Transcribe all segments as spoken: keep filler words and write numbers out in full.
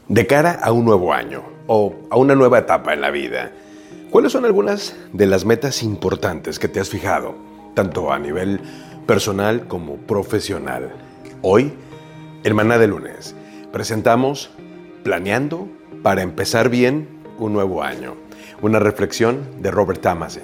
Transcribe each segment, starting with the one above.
De cara a un nuevo año o a una nueva etapa en la vida, ¿cuáles son algunas de las metas importantes que te has fijado, tanto a nivel personal como profesional? Hoy, en Maná de Lunes, presentamos Planeando para empezar bien un nuevo año, una reflexión de Robert Tamasi.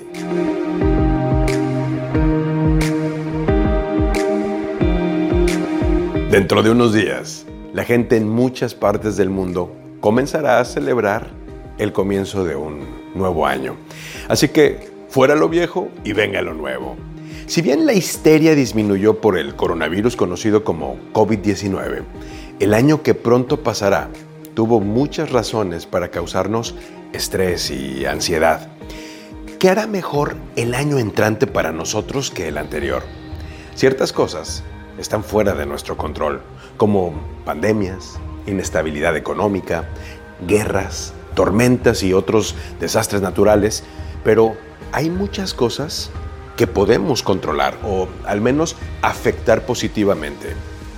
Dentro de unos días, la gente en muchas partes del mundo comenzará a celebrar el comienzo de un nuevo año. Así que, fuera lo viejo y venga lo nuevo. Si bien la histeria disminuyó por el coronavirus conocido como covid diecinueve, el año que pronto pasará tuvo muchas razones para causarnos estrés y ansiedad. ¿Qué hará mejor el año entrante para nosotros que el anterior? Ciertas cosas están fuera de nuestro control, como pandemias, inestabilidad económica, guerras, tormentas y otros desastres naturales, pero hay muchas cosas que podemos controlar o al menos afectar positivamente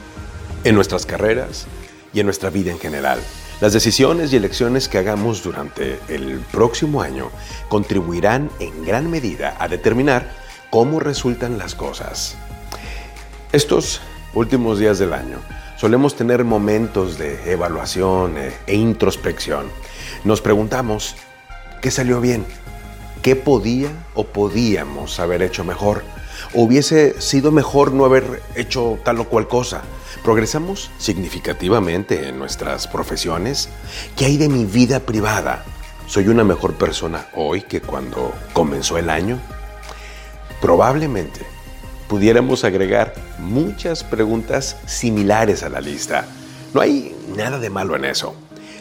en nuestras carreras y en nuestra vida en general. Las decisiones y elecciones que hagamos durante el próximo año contribuirán en gran medida a determinar cómo resultan las cosas. Estos últimos días del año solemos tener momentos de evaluación e introspección. Nos preguntamos, ¿qué salió bien? ¿Qué podía o podíamos haber hecho mejor? ¿O hubiese sido mejor no haber hecho tal o cual cosa? ¿Progresamos significativamente en nuestras profesiones? ¿Qué hay de mi vida privada? ¿Soy una mejor persona hoy que cuando comenzó el año? Probablemente pudiéramos agregar muchas preguntas similares a la lista. No hay nada de malo en eso,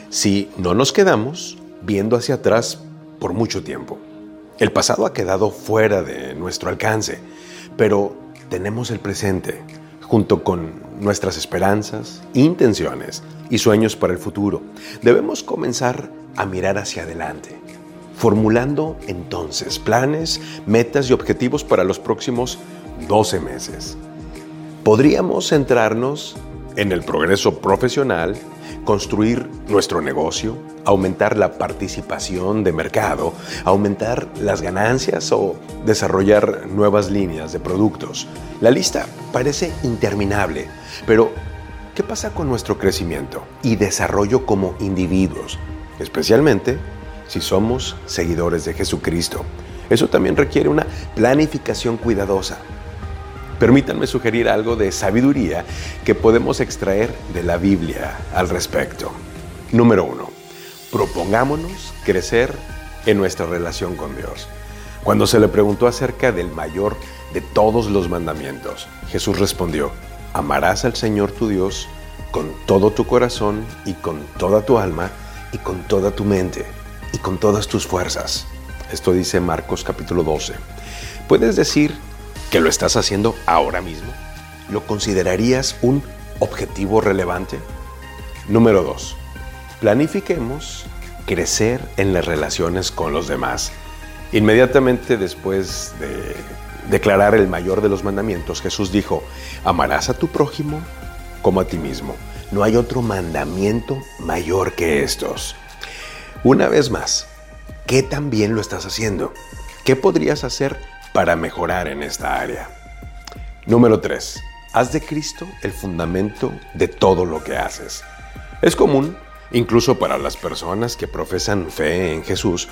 si no nos quedamos viendo hacia atrás por mucho tiempo. El pasado ha quedado fuera de nuestro alcance, pero tenemos el presente, junto con nuestras esperanzas, intenciones y sueños para el futuro. Debemos comenzar a mirar hacia adelante, formulando entonces planes, metas y objetivos para los próximos doce meses. Podríamos centrarnos en el progreso profesional, construir nuestro negocio, aumentar la participación de mercado, aumentar las ganancias o desarrollar nuevas líneas de productos. La lista parece interminable, pero ¿qué pasa con nuestro crecimiento y desarrollo como individuos? Especialmente si somos seguidores de Jesucristo. Eso también requiere una planificación cuidadosa. Permítanme sugerir algo de sabiduría que podemos extraer de la Biblia al respecto. Número uno, propongámonos crecer en nuestra relación con Dios. Cuando se le preguntó acerca del mayor de todos los mandamientos, Jesús respondió: amarás al Señor tu Dios con todo tu corazón y con toda tu alma y con toda tu mente y con todas tus fuerzas. Esto dice Marcos capítulo doce. ¿Puedes decir que lo estás haciendo ahora mismo? ¿Lo considerarías un objetivo relevante? Número dos. Planifiquemos crecer en las relaciones con los demás. Inmediatamente después de declarar el mayor de los mandamientos, Jesús dijo: amarás a tu prójimo como a ti mismo. No hay otro mandamiento mayor que estos. Una vez más, ¿qué tan bien lo estás haciendo? ¿Qué podrías hacer para mejorar en esta área? Número tres. Haz de Cristo el fundamento de todo lo que haces. Es común, incluso para las personas que profesan fe en Jesús,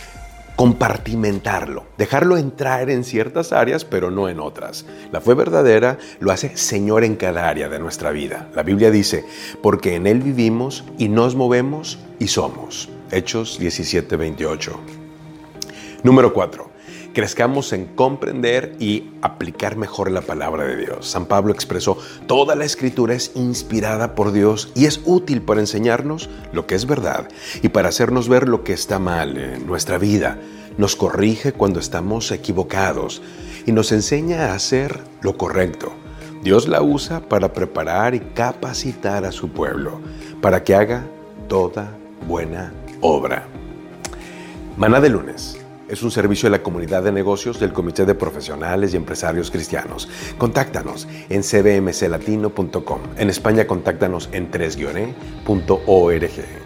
compartimentarlo, dejarlo entrar en ciertas áreas, pero no en otras. La fe verdadera lo hace Señor en cada área de nuestra vida. La Biblia dice: porque en Él vivimos y nos movemos y somos. Hechos diecisiete veintiocho. Número cuatro. Crezcamos en comprender y aplicar mejor la palabra de Dios. San Pablo expresó: toda la Escritura es inspirada por Dios y es útil para enseñarnos lo que es verdad y para hacernos ver lo que está mal en nuestra vida. Nos corrige cuando estamos equivocados y nos enseña a hacer lo correcto. Dios la usa para preparar y capacitar a su pueblo, para que haga toda buena obra. Maná de Lunes es un servicio de la comunidad de negocios del Comité de Profesionales y Empresarios Cristianos. Contáctanos en c b m c latino punto com. En España, contáctanos en tres guion e punto org.